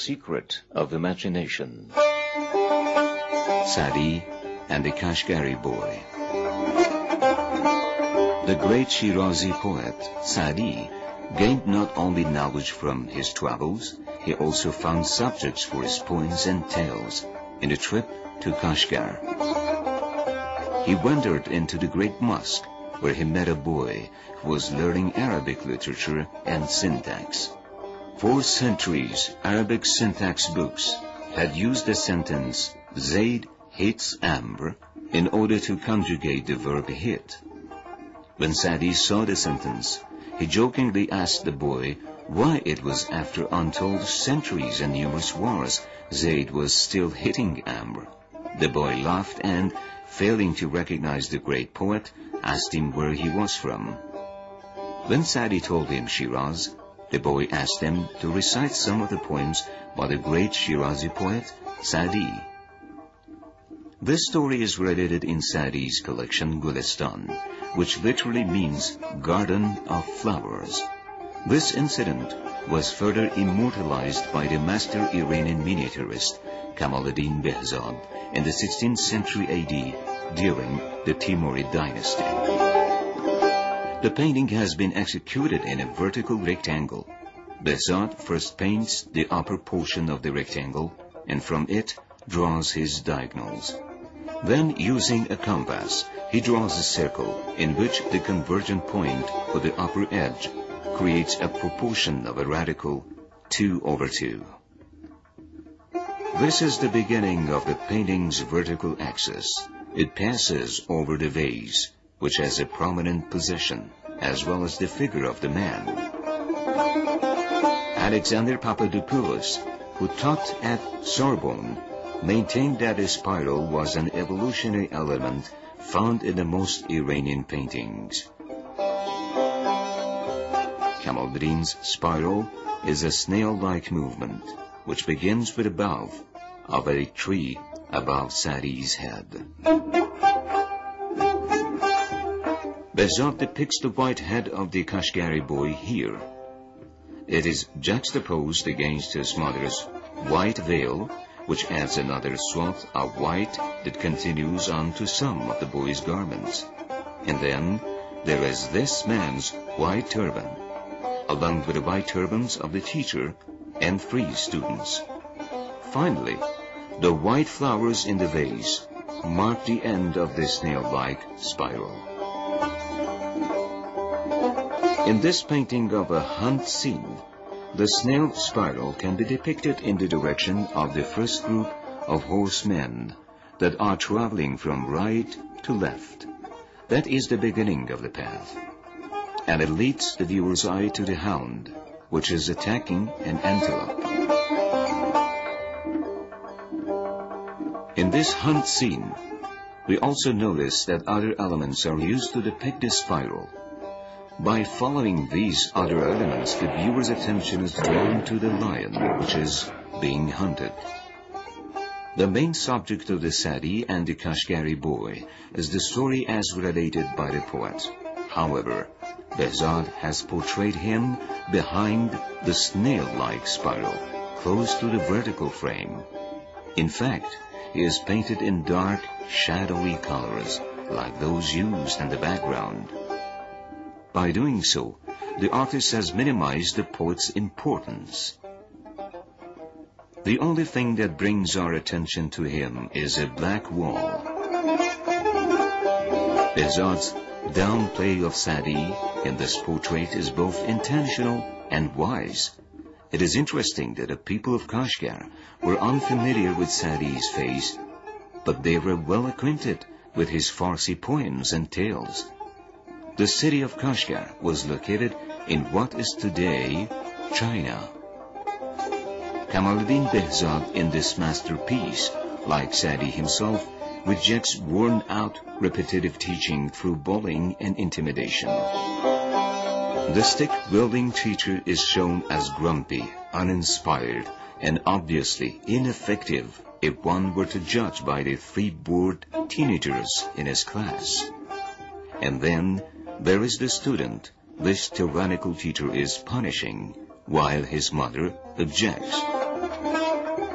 secret of imagination. Sa'di and the Kashgari Boy. The great Shirazi poet, Sa'di, gained not only knowledge from his travels, he also found subjects for his poems and tales in a trip to Kashgar. He wandered into the great mosque, where he met a boy who was learning Arabic literature and syntax. For centuries, Arabic syntax books had used the sentence Zayd hits Amr in order to conjugate the verb hit. When Sa'di saw the sentence, he jokingly asked the boy why it was after untold centuries and numerous wars Zayd was still hitting Amr. The boy laughed and, failing to recognize the great poet, asked him where he was from. When Sa'di told him Shiraz, the boy asked him to recite some of the poems by the great Shirazi poet Sa'di. This story is related in Sa'di's collection Gulistan, which literally means garden of flowers. This incident was further immortalized by the master Iranian miniaturist Kamaluddin Behzad in the 16th century AD during the Timurid dynasty. The painting has been executed in a vertical rectangle. Behzad first paints the upper portion of the rectangle and from it draws his diagonals. Then, using a compass, he draws a circle in which the convergent point for the upper edge creates a proportion of a radical 2/2. This is the beginning of the painting's vertical axis. It passes over the vase, which has a prominent position, as well as the figure of the man. Alexander Papadopoulos, who taught at Sorbonne, maintained that a spiral was an evolutionary element found in the most Iranian paintings. Kamaluddin's spiral is a snail-like movement, which begins with a bough of a tree above Sa'di's head. Behzad depicts the white head of the Kashgari boy here. It is juxtaposed against his mother's white veil, which adds another swath of white that continues on to some of the boy's garments. And then there is this man's white turban, along with the white turbans of the teacher and 3 students. Finally, the white flowers in the vase mark the end of this snail-like spiral. In this painting of a hunt scene, the snail spiral can be depicted in the direction of the first group of horsemen that are traveling from right to left. That is the beginning of the path, and it leads the viewer's eye to the hound, which is attacking an antelope. In this hunt scene, we also notice that other elements are used to depict the spiral. By following these other elements, the viewer's attention is drawn to the lion, which is being hunted. The main subject of the Sa'di and the Kashgari boy is the story as related by the poet. However, Behzad has portrayed him behind the snail-like spiral, close to the vertical frame. In fact, he is painted in dark, shadowy colors, like those used in the background. By doing so, the artist has minimized the poet's importance. The only thing that brings our attention to him is a black wall. Behzad's downplay of Sa'di in this portrait is both intentional and wise. It is interesting that the people of Kashgar were unfamiliar with Sa'di's face, but they were well acquainted with his Farsi poems and tales. The city of Kashgar was located in what is today China. Kamaluddin Behzad in this masterpiece, like Sa'di himself, rejects worn-out repetitive teaching through bullying and intimidation. The stick-wielding teacher is shown as grumpy, uninspired, and obviously ineffective if one were to judge by the 3 bored teenagers in his class. And then there is the student this tyrannical teacher is punishing, while his mother objects.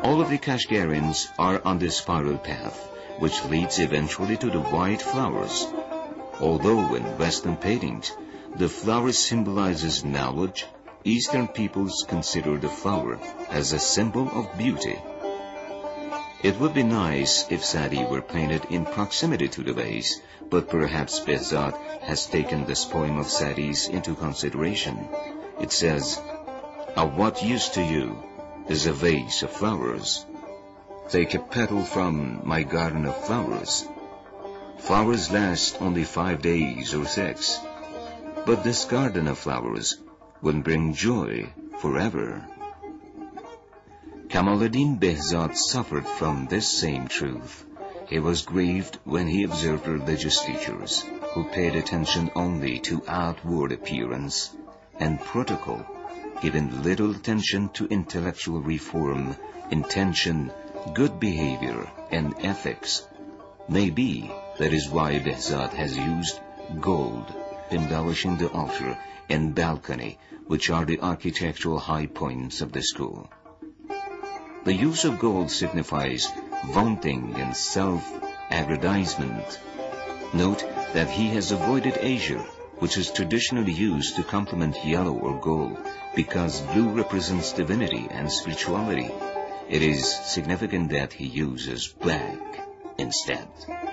All of the Kashgarians are on the spiral path, which leads eventually to the white flowers. Although in Western paintings, the flower symbolizes knowledge, Eastern peoples consider the flower as a symbol of beauty. It would be nice if Sadi were painted in proximity to the vase, but perhaps Behzad has taken this poem of Sadi's into consideration. It says, "Of what use to you is a vase of flowers? Take a petal from my garden of flowers. Flowers last only 5 days or 6, but this garden of flowers will bring joy forever." Kamaluddin Behzad suffered from this same truth. He was grieved when he observed religious teachers who paid attention only to outward appearance and protocol, giving little attention to intellectual reform, intention, good behavior, and ethics. Maybe that is why Behzad has used gold, embellishing the altar and balcony, which are the architectural high points of the school. The use of gold signifies vaunting and self-aggrandizement. Note that he has avoided azure, which is traditionally used to complement yellow or gold, because blue represents divinity and spirituality. It is significant that he uses black instead.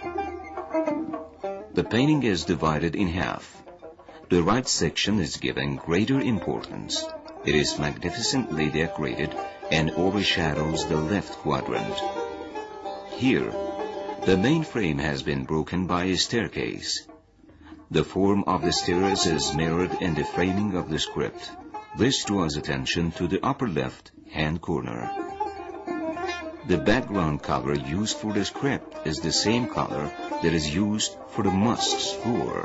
The painting is divided in half. The right section is given greater importance. It is magnificently decorated and overshadows the left quadrant. Here, the main frame has been broken by a staircase. The form of the stairs is mirrored in the framing of the script. This draws attention to the upper left hand corner. The background color used for the script is the same color that is used for the mosque's floor.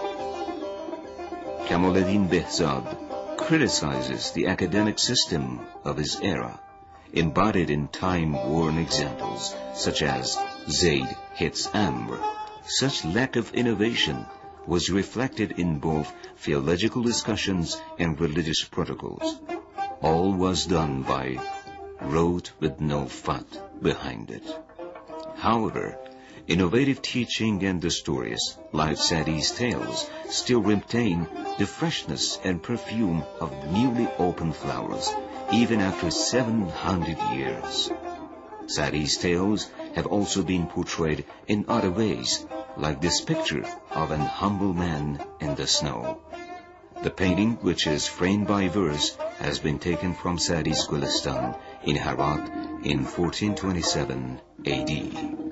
Kamaluddin Behzad criticizes the academic system of his era, embodied in time-worn examples such as Zayd hits Amr. Such lack of innovation was reflected in both theological discussions and religious protocols. All was done by rote with no thought behind it. However, innovative teaching and the stories, like Sadi's tales, still retain the freshness and perfume of newly opened flowers, even after 700 years. Sadi's tales have also been portrayed in other ways, like this picture of an humble man in the snow. The painting, which is framed by verse, has been taken from Sadi's Gulistan in Herat in 1427 AD.